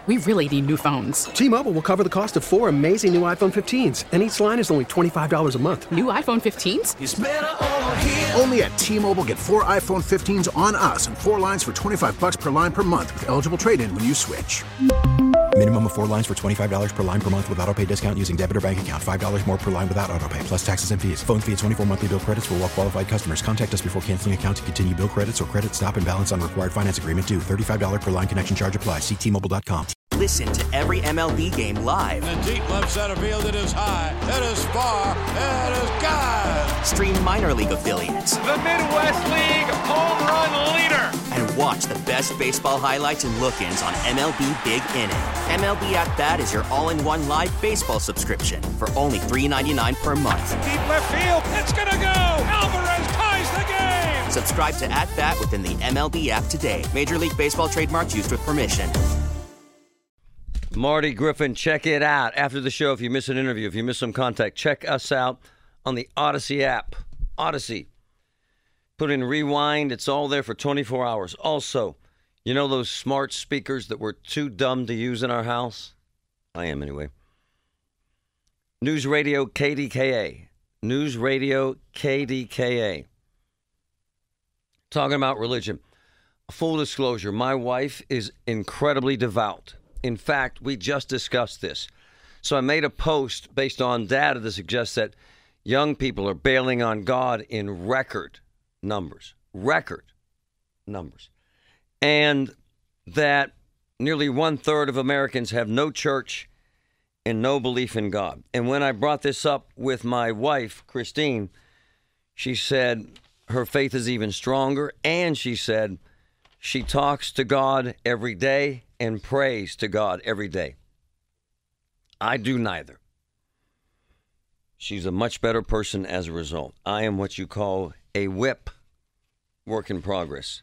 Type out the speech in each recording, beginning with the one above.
We really need new phones. T-Mobile will cover the cost of 4 amazing new iPhone 15s, and each line is only $25 a month. New iPhone 15s? It's better over here. Only at T-Mobile, get 4 iPhone 15s on us and 4 lines for $25 per line per month with eligible trade-in when you switch. Minimum of 4 lines for $25 per line per month with autopay discount using debit or bank account. $5 more per line without autopay, plus taxes and fees. Phone fee at 24 monthly bill credits for well-qualified customers. Contact us before canceling account to continue bill credits or credit stop and balance on required finance agreement due. $35 per line connection charge applies. See T-Mobile.com. Listen to every MLB game live. In the deep left center field, it is high, it is far, it is gone. Stream minor league affiliates. The Midwest League home run leader. And watch the best baseball highlights and look-ins on MLB Big Inning. MLB At Bat is your all-in-one live baseball subscription for only $3.99 per month. Deep left field, it's gonna go. Alvarez ties the game. Subscribe to At Bat within the MLB app today. Major League Baseball trademarks used with permission. Marty Griffin, check it out. After the show, if you miss an interview, if you miss some contact, check us out on the Odyssey app. Odyssey. Put in rewind. It's all there for 24 hours. Also, you know those smart speakers that we're too dumb to use in our house? I am anyway. News Radio KDKA. News Radio KDKA. Talking about religion. Full disclosure, my wife is incredibly devout. In fact, we just discussed this. So I made a post based on data that suggests that young people are bailing on God in record numbers. Record numbers. And that nearly 1/3 of Americans have no church and no belief in God. And when I brought this up with my wife, Christine, she said her faith is even stronger. And she said she talks to God every day and prays to God every day. I do neither. She's a much better person as a result. I am what you call a whip, work in progress.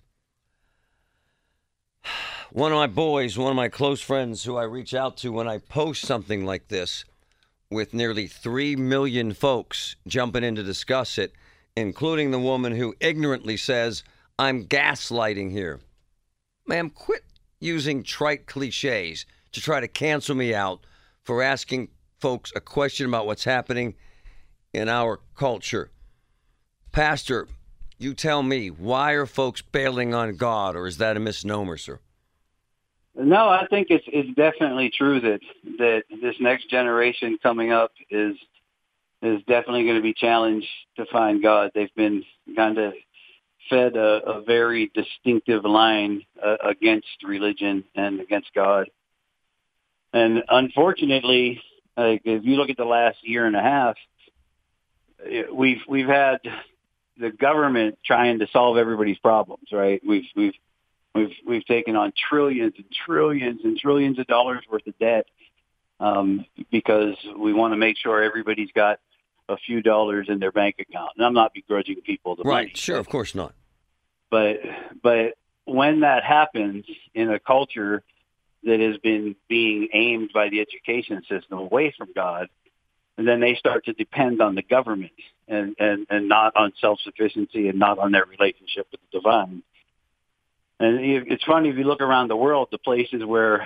One of my boys, one of my close friends who I reach out to when I post something like this, with nearly 3 million folks jumping in to discuss it, including the woman who ignorantly says, I'm gaslighting here. Ma'am, quit using trite cliches to try to cancel me out for asking folks a question about what's happening in our culture. Pastor, you tell me, why are folks bailing on God, or is that a misnomer, sir? No, I think it's definitely true that this next generation coming up is definitely going to be challenged to find God. They've been kind of fed a very distinctive line against religion and against God. And unfortunately, if you look at the last year and a half, we've had the government trying to solve everybody's problems, right? We've taken on trillions and trillions and trillions of dollars worth of debt because we want to make sure everybody's got a few dollars in their bank account. And I'm not begrudging people the money. Right, sure, of course not. But when that happens in a culture that has been being aimed by the education system away from God, and then they start to depend on the government and not on self-sufficiency and not on their relationship with the divine. And it's funny, if you look around the world, the places where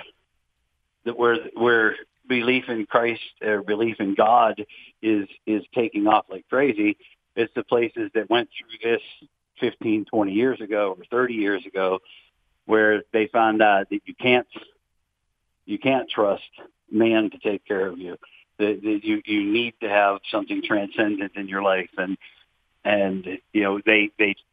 belief in Christ or belief in God is taking off like crazy, it's the places that went through this 15, 20 years ago or 30 years ago, where they found out that you can't trust man to take care of you. That you need to have something transcendent in your life, and you know they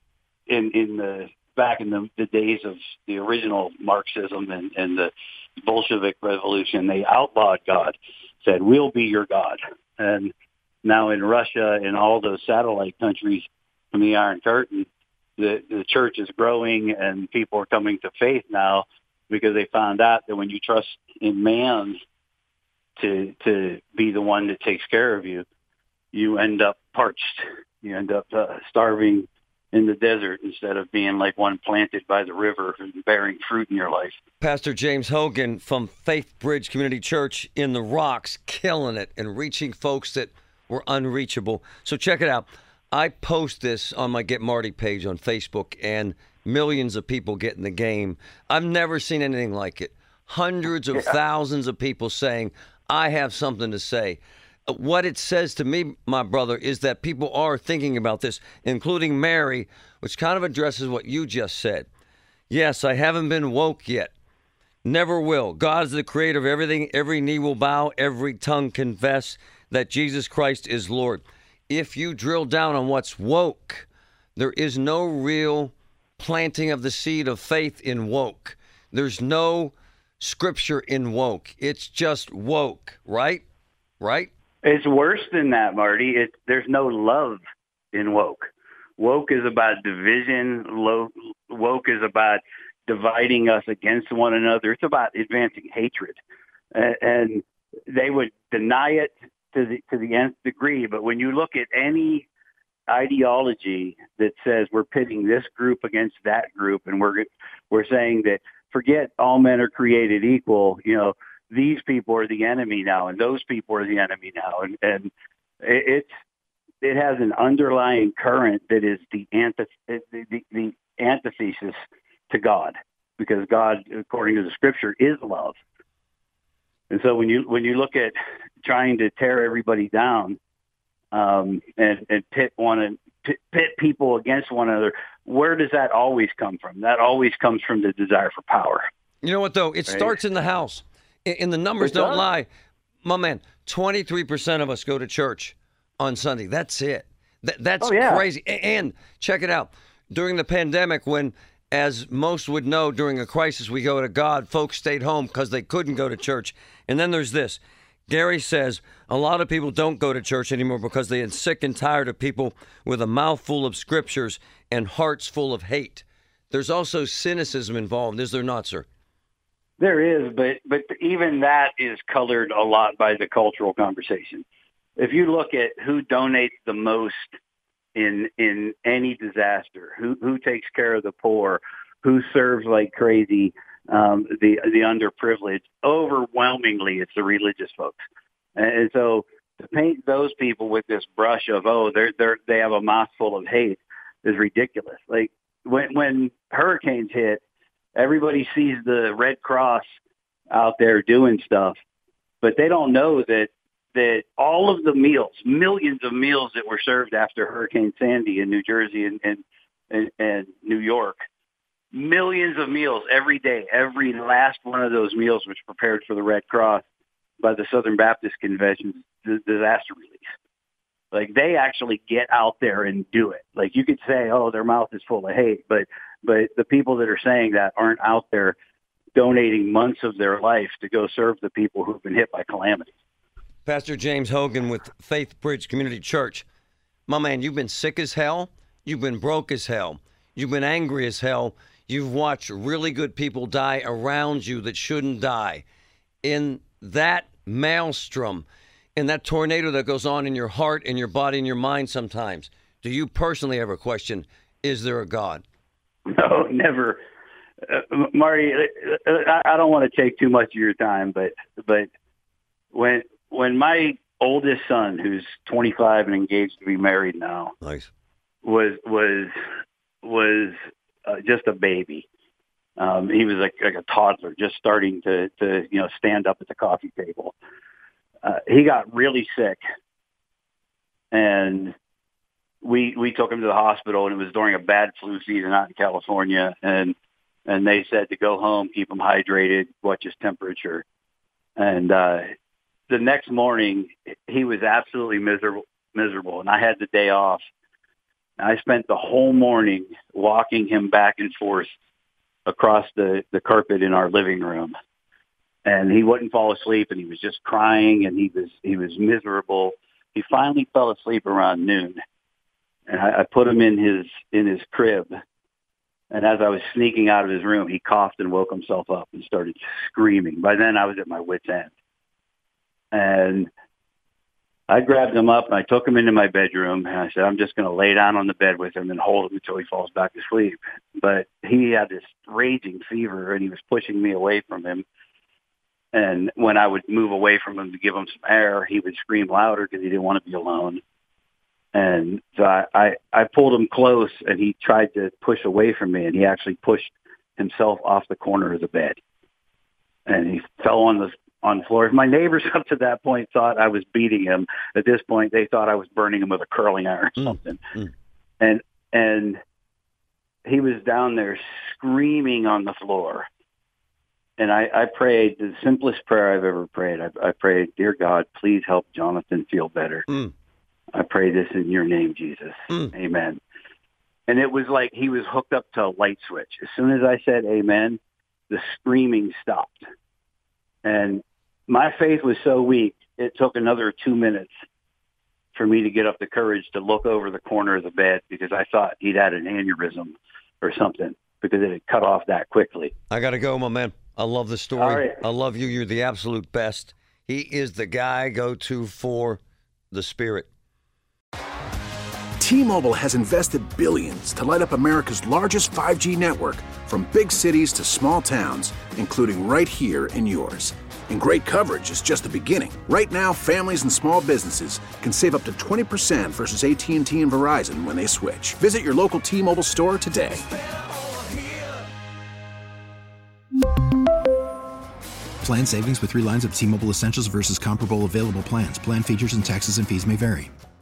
back in the days of the original Marxism and the Bolshevik Revolution, they outlawed God, said, we'll be your God. And now in Russia and all those satellite countries from the Iron Curtain, the church is growing and people are coming to faith now because they found out that when you trust in man to be the one that takes care of you, you end up parched. You end up starving in the desert instead of being like one planted by the river and bearing fruit in your life. Pastor James Hogan from Faith Bridge Community Church in the Rocks, killing it and reaching folks that were unreachable. So check it out. I post this on my Get Marty page on Facebook, and millions of people get in the game. I've never seen anything like it. hundreds of thousands of people saying, I have something to say. What it says to me, my brother, is that people are thinking about this, including Mary, which kind of addresses what you just said. Yes, I haven't been woke yet. Never will. God is the creator of everything. Every knee will bow. Every tongue confess that Jesus Christ is Lord. If you drill down on what's woke, there is no real planting of the seed of faith in woke. There's no scripture in woke. It's just woke, right? Right? It's worse than that, Marty. There's no love in woke. Woke is about division. Woke is about dividing us against one another. It's about advancing hatred. And they would deny it to the nth degree. But when you look at any ideology that says we're pitting this group against that group, and we're saying that forget all men are created equal, these people are the enemy now, and those people are the enemy now, and it has an underlying current that is the antithesis to God, because God, according to the Scripture, is love. And so when you look at trying to tear everybody down and pit people against one another, where does that always come from? That always comes from the desire for power. You know what, though? It starts in the house. And the numbers don't lie. My man, 23% of us go to church on Sunday. That's it. That's crazy. And check it out. During the pandemic, when, as most would know, during a crisis, we go to God, folks stayed home because they couldn't go to church. And then there's this. Gary says a lot of people don't go to church anymore because they are sick and tired of people with a mouthful of scriptures and hearts full of hate. There's also cynicism involved, is there not, sir? There is, but even that is colored a lot by the cultural conversation. If you look at who donates the most in any disaster, who takes care of the poor, who serves like crazy, the underprivileged, overwhelmingly it's the religious folks. And so to paint those people with this brush of, they have a mouthful of hate is ridiculous. Like when hurricanes hit, everybody sees the Red Cross out there doing stuff, but they don't know that all of the meals, millions of meals that were served after Hurricane Sandy in New Jersey and New York, millions of meals every day, every last one of those meals was prepared for the Red Cross by the Southern Baptist Convention's disaster relief. Like, they actually get out there and do it. Like, you could say, their mouth is full of hate, but the people that are saying that aren't out there donating months of their life to go serve the people who've been hit by calamities. Pastor James Hogan with Faith Bridge Community Church. My man, you've been sick as hell. You've been broke as hell. You've been angry as hell. You've watched really good people die around you that shouldn't die. In that maelstrom, in that tornado that goes on in your heart and your body and your mind sometimes, do you personally ever question, is there a God? No, never. Marty, I don't want to take too much of your time, but when my oldest son, who's 25 and engaged to be married now, nice, was just a baby. He was like a toddler, just starting to stand up at the coffee table. He got really sick, and we took him to the hospital, and it was during a bad flu season out in California, and they said to go home, keep him hydrated, watch his temperature. And the next morning, he was absolutely miserable, and I had the day off. I spent the whole morning walking him back and forth across the carpet in our living room. And he wouldn't fall asleep, and he was just crying, and he was miserable. He finally fell asleep around noon, and I put him in his crib. And as I was sneaking out of his room, he coughed and woke himself up and started screaming. By then, I was at my wit's end. And I grabbed him up, and I took him into my bedroom, and I said, I'm just going to lay down on the bed with him and hold him until he falls back to sleep. But he had this raging fever, and he was pushing me away from him. And when I would move away from him to give him some air, he would scream louder because he didn't want to be alone. And so I pulled him close, and he tried to push away from me, and he actually pushed himself off the corner of the bed. and he fell on the floor. My neighbors up to that point thought I was beating him. At this point, they thought I was burning him with a curling iron or something. And he was down there screaming on the floor. And I prayed the simplest prayer I've ever prayed. I prayed, "Dear God, please help Jonathan feel better. I pray this in your name, Jesus. Amen." And it was like he was hooked up to a light switch. As soon as I said amen, the screaming stopped. And my faith was so weak, it took another 2 minutes for me to get up the courage to look over the corner of the bed, because I thought he'd had an aneurysm or something, because it had cut off that quickly. I got to go, my man. I love the story. All right. I love you. You're the absolute best. He is the guy I go to for the spirit. T-Mobile has invested billions to light up America's largest 5G network, from big cities to small towns, including right here in yours. And great coverage is just the beginning. Right now, families and small businesses can save up to 20% versus AT&T and Verizon when they switch. Visit your local T-Mobile store today. Plan savings with 3 lines of T-Mobile Essentials versus comparable available plans. Plan features and taxes and fees may vary.